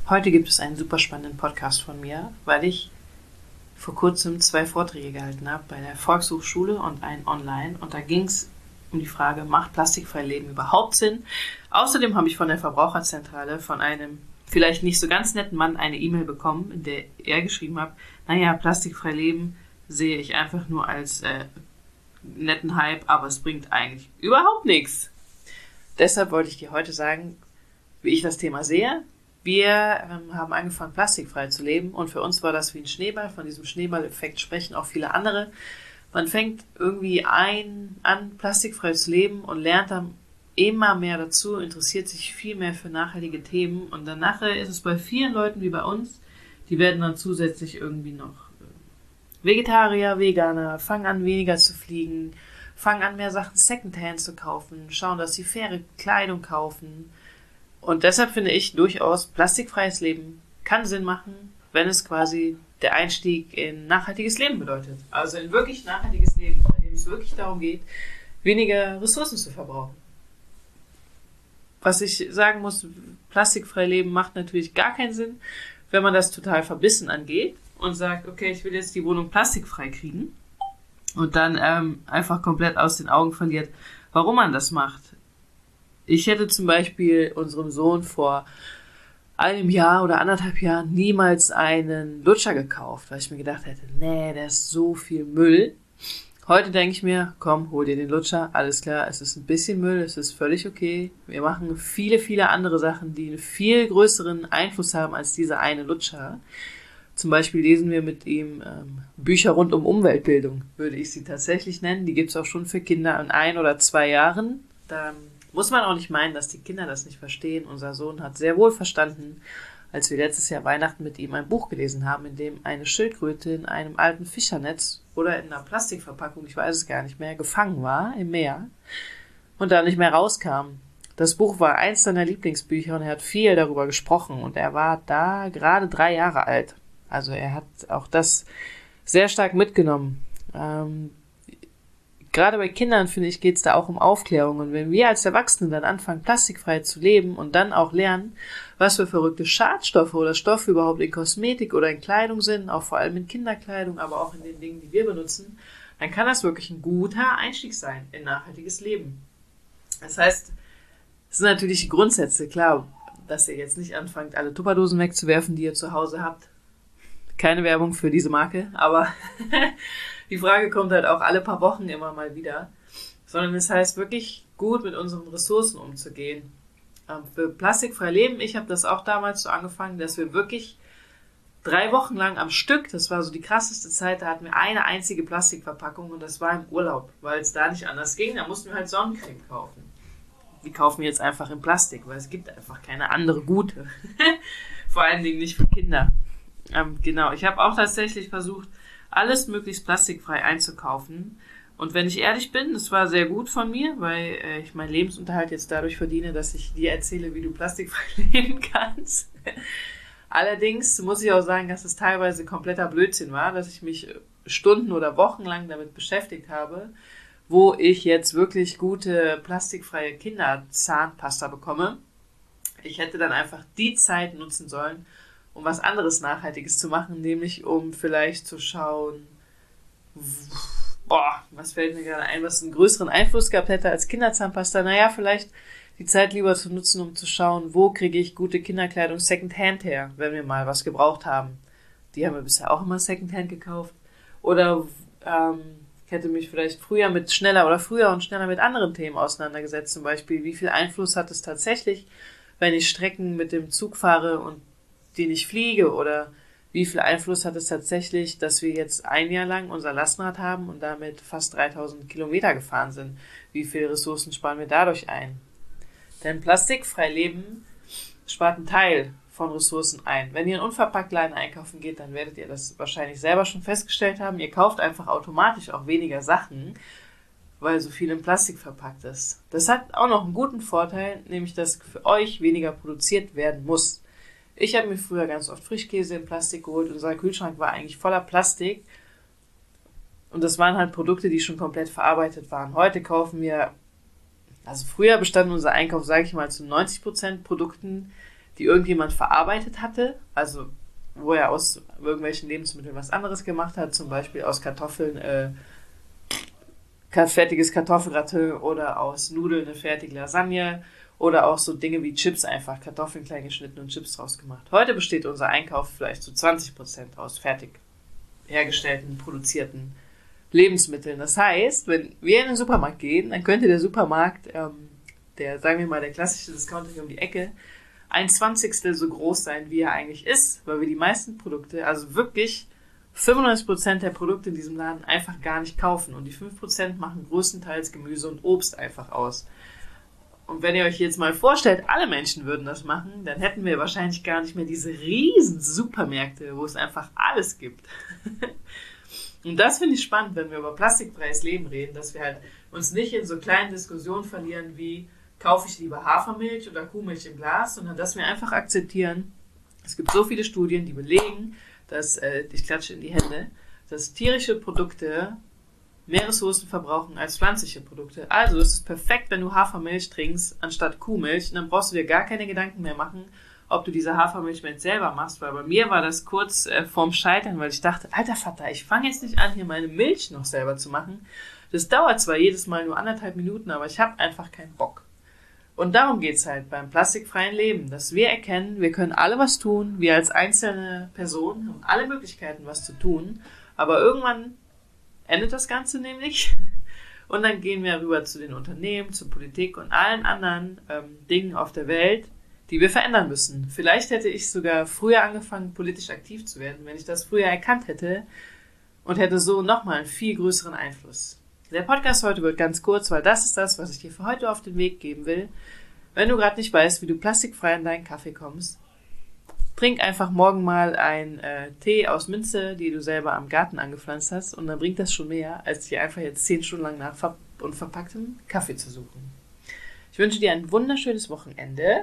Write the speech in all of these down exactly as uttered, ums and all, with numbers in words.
Heute gibt es einen super spannenden Podcast von mir, weil ich vor kurzem zwei Vorträge gehalten habe bei der Volkshochschule und einen online. Und da ging es um die Frage, macht plastikfrei Leben überhaupt Sinn? Außerdem habe ich von der Verbraucherzentrale von einem vielleicht nicht so ganz netten Mann eine E-Mail bekommen, in der er geschrieben hat, naja, plastikfrei Leben sehe ich einfach nur als äh, netten Hype, aber es bringt eigentlich überhaupt nichts. Deshalb wollte ich dir heute sagen, wie ich das Thema sehe. Wir ähm, haben angefangen, plastikfrei zu leben und für uns war das wie ein Schneeball. Von diesem Schneeballeffekt sprechen auch viele andere. Man fängt irgendwie ein, an, plastikfrei zu leben und lernt dann immer mehr dazu, interessiert sich viel mehr für nachhaltige Themen und dann nachher ist es bei vielen Leuten wie bei uns, die werden dann zusätzlich irgendwie noch Vegetarier, Veganer, fangen an weniger zu fliegen, fangen an mehr Sachen Secondhand zu kaufen, schauen, dass sie faire Kleidung kaufen. Und deshalb finde ich durchaus, plastikfreies Leben kann Sinn machen, wenn es quasi der Einstieg in nachhaltiges Leben bedeutet. Also in wirklich nachhaltiges Leben, bei dem es wirklich darum geht, weniger Ressourcen zu verbrauchen. Was ich sagen muss, plastikfrei leben macht natürlich gar keinen Sinn, wenn man das total verbissen angeht und sagt, okay, ich will jetzt die Wohnung plastikfrei kriegen und dann ähm, einfach komplett aus den Augen verliert, warum man das macht. Ich hätte zum Beispiel unserem Sohn vor einem Jahr oder anderthalb Jahren niemals einen Lutscher gekauft, weil ich mir gedacht hätte, nee, der ist so viel Müll. Heute denke ich mir, komm, hol dir den Lutscher, alles klar, es ist ein bisschen Müll, es ist völlig okay. Wir machen viele, viele andere Sachen, die einen viel größeren Einfluss haben als dieser eine Lutscher. Zum Beispiel lesen wir mit ihm ähm, Bücher rund um Umweltbildung, würde ich sie tatsächlich nennen. Die gibt es auch schon für Kinder in ein oder zwei Jahren. Da muss man auch nicht meinen, dass die Kinder das nicht verstehen. Unser Sohn hat sehr wohl verstanden, als wir letztes Jahr Weihnachten mit ihm ein Buch gelesen haben, in dem eine Schildkröte in einem alten Fischernetz oder in einer Plastikverpackung, ich weiß es gar nicht mehr, gefangen war im Meer und da nicht mehr rauskam. Das Buch war eins seiner Lieblingsbücher und er hat viel darüber gesprochen und er war da gerade drei Jahre alt. Also er hat auch das sehr stark mitgenommen. Ähm, Gerade bei Kindern, finde ich, geht es da auch um Aufklärung. Und wenn wir als Erwachsene dann anfangen, plastikfrei zu leben und dann auch lernen, was für verrückte Schadstoffe oder Stoffe überhaupt in Kosmetik oder in Kleidung sind, auch vor allem in Kinderkleidung, aber auch in den Dingen, die wir benutzen, dann kann das wirklich ein guter Einstieg sein in nachhaltiges Leben. Das heißt, es sind natürlich die Grundsätze, klar, dass ihr jetzt nicht anfangt, alle Tupperdosen wegzuwerfen, die ihr zu Hause habt. Keine Werbung für diese Marke, aber die Frage kommt halt auch alle paar Wochen immer mal wieder, sondern es heißt wirklich gut mit unseren Ressourcen umzugehen. Ähm, für plastikfrei leben, ich habe das auch damals so angefangen, dass wir wirklich drei Wochen lang am Stück, das war so die krasseste Zeit, da hatten wir eine einzige Plastikverpackung und das war im Urlaub, weil es da nicht anders ging, da mussten wir halt Sonnencreme kaufen. Die kaufen wir jetzt einfach in Plastik, weil es gibt einfach keine andere gute. Vor allen Dingen nicht für Kinder. Ähm, genau, ich habe auch tatsächlich versucht, alles möglichst plastikfrei einzukaufen. Und wenn ich ehrlich bin, das war sehr gut von mir, weil äh, ich meinen Lebensunterhalt jetzt dadurch verdiene, dass ich dir erzähle, wie du plastikfrei leben kannst. Allerdings muss ich auch sagen, dass es teilweise kompletter Blödsinn war, dass ich mich Stunden oder Wochen lang damit beschäftigt habe, wo ich jetzt wirklich gute plastikfreie Kinderzahnpasta bekomme. Ich hätte dann einfach die Zeit nutzen sollen, um was anderes Nachhaltiges zu machen, nämlich um vielleicht zu schauen, boah, was fällt mir gerade ein, was einen größeren Einfluss gehabt hätte als Kinderzahnpasta. Naja, vielleicht die Zeit lieber zu nutzen, um zu schauen, wo kriege ich gute Kinderkleidung Secondhand her, wenn wir mal was gebraucht haben. Die haben wir bisher auch immer Secondhand gekauft. Oder ähm, ich hätte mich vielleicht früher mit schneller oder früher und schneller mit anderen Themen auseinandergesetzt. Zum Beispiel, wie viel Einfluss hat es tatsächlich, wenn ich Strecken mit dem Zug fahre und den ich fliege, oder wie viel Einfluss hat es tatsächlich, dass wir jetzt ein Jahr lang unser Lastenrad haben und damit fast dreitausend Kilometer gefahren sind. Wie viele Ressourcen sparen wir dadurch ein? Denn plastikfrei leben spart einen Teil von Ressourcen ein. Wenn ihr in Unverpacktladen einkaufen geht, dann werdet ihr das wahrscheinlich selber schon festgestellt haben. Ihr kauft einfach automatisch auch weniger Sachen, weil so viel in Plastik verpackt ist. Das hat auch noch einen guten Vorteil, nämlich dass für euch weniger produziert werden muss. Ich habe mir früher ganz oft Frischkäse in Plastik geholt. Unser Kühlschrank war eigentlich voller Plastik. Und das waren halt Produkte, die schon komplett verarbeitet waren. Heute kaufen wir, also früher bestand unser Einkauf, sage ich mal, zu neunzig Prozent Produkten, die irgendjemand verarbeitet hatte, also wo er aus irgendwelchen Lebensmitteln was anderes gemacht hat, zum Beispiel aus Kartoffeln äh, fertiges Kartoffelgratin oder aus Nudeln eine fertige Lasagne oder auch so Dinge wie Chips, einfach Kartoffeln klein geschnitten und Chips draus gemacht. Heute besteht unser Einkauf vielleicht zu zwanzig Prozent aus fertig hergestellten, produzierten Lebensmitteln. Das heißt, wenn wir in den Supermarkt gehen, dann könnte der Supermarkt, ähm, der, sagen wir mal, der klassische Discounter hier um die Ecke, ein Zwanzigstel so groß sein, wie er eigentlich ist, weil wir die meisten Produkte, also wirklich fünfundneunzig Prozent der Produkte in diesem Laden einfach gar nicht kaufen. Und die fünf Prozent machen größtenteils Gemüse und Obst einfach aus. Und wenn ihr euch jetzt mal vorstellt, alle Menschen würden das machen, dann hätten wir wahrscheinlich gar nicht mehr diese riesen Supermärkte, wo es einfach alles gibt. Und das finde ich spannend, wenn wir über plastikfreies Leben reden, dass wir halt uns nicht in so kleinen Diskussionen verlieren wie, kaufe ich lieber Hafermilch oder Kuhmilch im Glas, sondern dass wir einfach akzeptieren, es gibt so viele Studien, die belegen, dass, äh, ich klatsche in die Hände, dass tierische Produkte mehr Ressourcen verbrauchen als pflanzliche Produkte. Also ist es perfekt, wenn du Hafermilch trinkst anstatt Kuhmilch. Und dann brauchst du dir gar keine Gedanken mehr machen, ob du diese Hafermilch mit selber machst. Weil bei mir war das kurz äh, vorm Scheitern, weil ich dachte, alter Vater, ich fange jetzt nicht an, hier meine Milch noch selber zu machen. Das dauert zwar jedes Mal nur anderthalb Minuten, aber ich habe einfach keinen Bock. Und darum geht's halt beim plastikfreien Leben, dass wir erkennen, wir können alle was tun. Wir als einzelne Personen haben alle Möglichkeiten, was zu tun. Aber irgendwann endet das Ganze nämlich und dann gehen wir rüber zu den Unternehmen, zur Politik und allen anderen ähm, Dingen auf der Welt, die wir verändern müssen. Vielleicht hätte ich sogar früher angefangen, politisch aktiv zu werden, wenn ich das früher erkannt hätte und hätte so nochmal einen viel größeren Einfluss. Der Podcast heute wird ganz kurz, weil das ist das, was ich dir für heute auf den Weg geben will. Wenn du gerade nicht weißt, wie du plastikfrei in deinen Kaffee kommst, trink einfach morgen mal einen äh, Tee aus Minze, die du selber am Garten angepflanzt hast, und dann bringt das schon mehr, als dir einfach jetzt zehn Stunden lang nach ver- unverpacktem Kaffee zu suchen. Ich wünsche dir ein wunderschönes Wochenende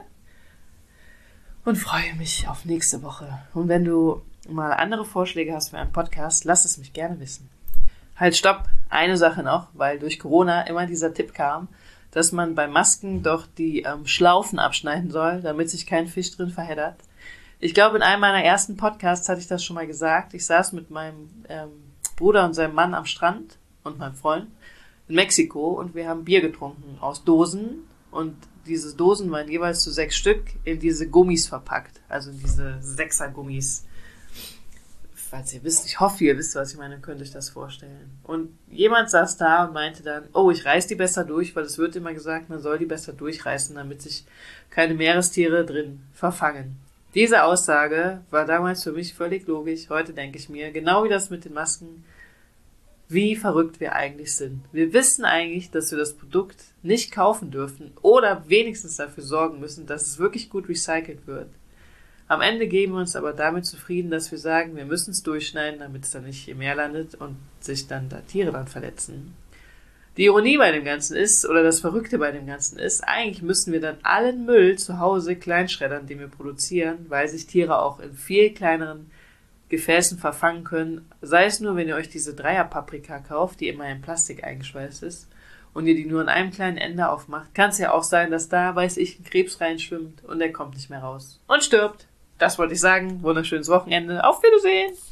und freue mich auf nächste Woche. Und wenn du mal andere Vorschläge hast für einen Podcast, lass es mich gerne wissen. Halt, stopp! Eine Sache noch, weil durch Corona immer dieser Tipp kam, dass man bei Masken doch die ähm, Schlaufen abschneiden soll, damit sich kein Fisch drin verheddert. Ich glaube, in einem meiner ersten Podcasts hatte ich das schon mal gesagt. Ich saß mit meinem ähm, Bruder und seinem Mann am Strand und meinem Freund in Mexiko und wir haben Bier getrunken aus Dosen und diese Dosen waren jeweils zu sechs Stück in diese Gummis verpackt, also in diese Sechser-Gummis. Falls ihr wisst, ich hoffe, ihr wisst, was ich meine, könnt euch das vorstellen. Und jemand saß da und meinte dann, oh, ich reiß die besser durch, weil es wird immer gesagt, man soll die besser durchreißen, damit sich keine Meerestiere drin verfangen. Diese Aussage war damals für mich völlig logisch. Heute denke ich mir, genau wie das mit den Masken, wie verrückt wir eigentlich sind. Wir wissen eigentlich, dass wir das Produkt nicht kaufen dürfen oder wenigstens dafür sorgen müssen, dass es wirklich gut recycelt wird. Am Ende geben wir uns aber damit zufrieden, dass wir sagen, wir müssen es durchschneiden, damit es dann nicht im Meer landet und sich dann da Tiere dann verletzen. Die Ironie bei dem Ganzen ist, oder das Verrückte bei dem Ganzen ist, eigentlich müssen wir dann allen Müll zu Hause kleinschreddern, den wir produzieren, weil sich Tiere auch in viel kleineren Gefäßen verfangen können. Sei es nur, wenn ihr euch diese Dreier-Paprika kauft, die immer in Plastik eingeschweißt ist, und ihr die nur an einem kleinen Ende aufmacht, kann es ja auch sein, dass da, weiß ich, ein Krebs reinschwimmt und der kommt nicht mehr raus und stirbt. Das wollte ich sagen. Wunderschönes Wochenende. Auf Wiedersehen!